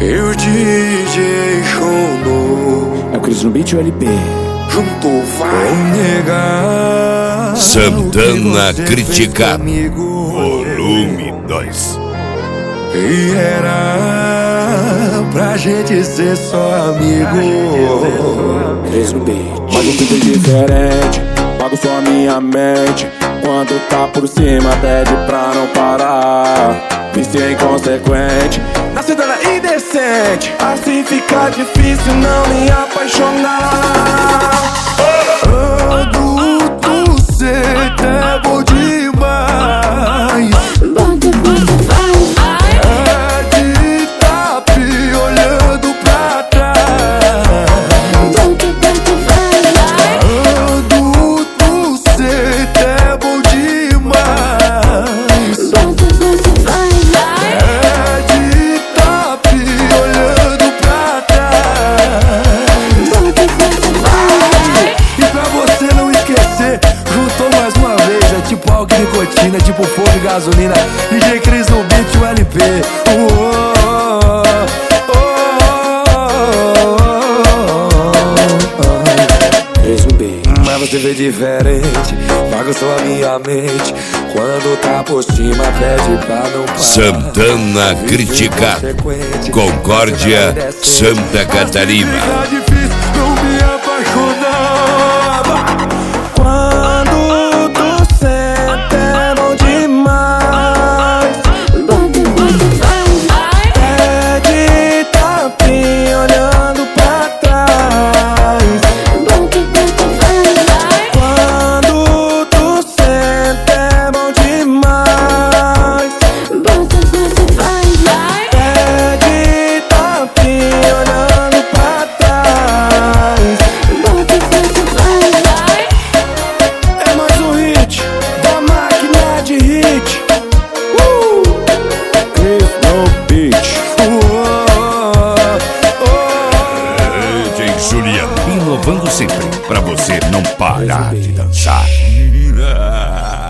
E o DJ Shono é o Cris no beat e o LP. juntou vai negar. Santana Criticado, volume 2. E era pra gente ser só amigo. Cris no beat. Mas eu fico diferente, bagunçou a minha mente. Quando tá por cima pede pra não parar. Vício inconsequente, na cidade indecente. Assim fica difícil não me apaixonar. Adulto, cê é bom demais. É de tapi olhando pra trás. Adulto, cê é bom demais. É de tapi olhando pra trás. E pra você não esquecer, juntou mais uma vez. É tipo álcool e nicotina, tipo fogo e gasolina. DJ Cris no beat, o LP. Cris no beat. Mas você vê diferente, bagunçou a minha mente. Quando tá por cima pede pra não parar. Santana Criticado, Concórdia, Santa Catarina. Fica difícil não me apaixonar. Quando tu senta é bom demais. Pede tapinha olhando pra trás. Quando tu senta é bom demais. Pede tapinha olhando pra trás. É mais um hit da máquina de hit. Cris no beat. DJ Juliano, inovando sempre pra você não parar de dançar.